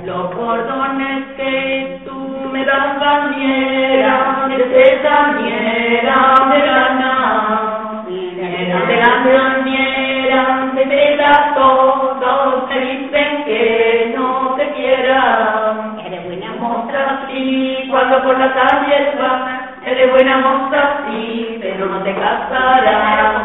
Los cordones que tú me das, bañera, princesa ñera de lana, ñera de lana, ñera de tela, todos te dicen que no te quieran. Eres buena Moza, sí, cuando por la calle vas, eres buena moza, sí, pero no te casarás.